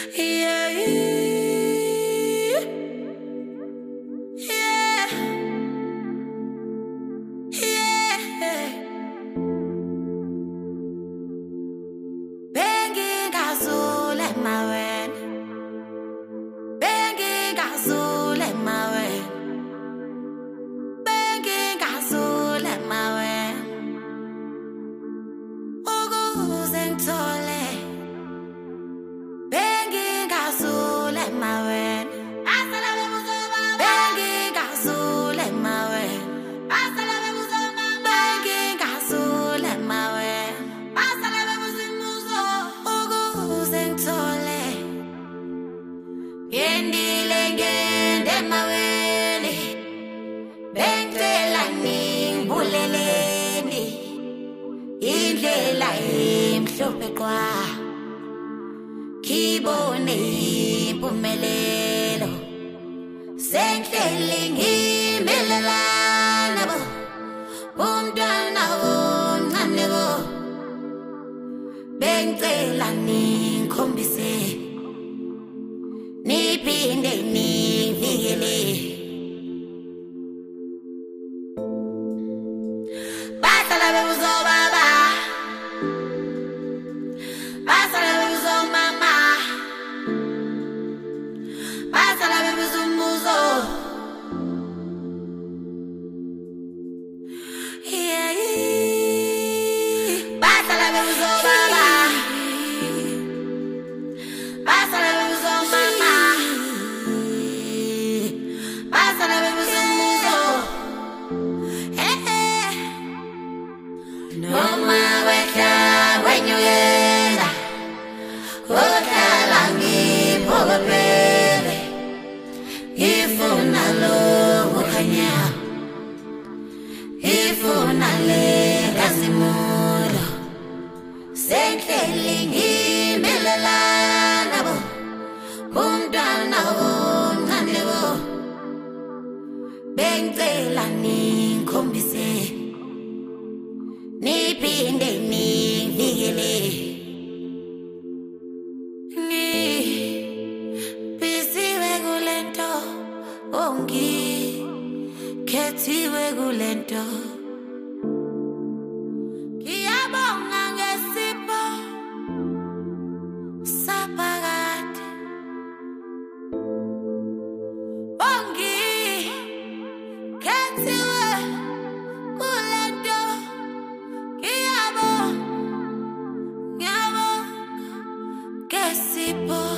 Yeah, yeah, yeah. Banging azul at my way. Banging azul at my way. Banging azul at my way. Ogos and tole. Banging azul at my way. Banging azul at my way. Banging azul at my way. Ogos and tole. Gendile ngende maweni. Bengcela ngibuleleni. Indlela imhlophe qwa. Khibone impumelelo. Senhleli ngimelelana bo. Umntwana omncane bo. Bengcela ngikhombise. Niphinde nivikele. Basala bebuzo baba. Basala bebuzo mama. Basala bebuzo muzo. Yeah, basala bebuzo baba. Basala bebuzo mama. Basala bebuzo muzo. Noma wehla wenyukela. Kodlala ngiphokopele. Ifuna lo kukhanya. Ifuna le kazimulo. Senhleli ngimelelana bo. Umntwana omncane bo. Bengcela ngikhombise. Niphinde nivikele. Ngibisiwe kulento. Ngikhethiwe kulento. Ngiyabonga ngesipho saphakade. Ngikhethiwe kulento. Ngiyabonga ngesipho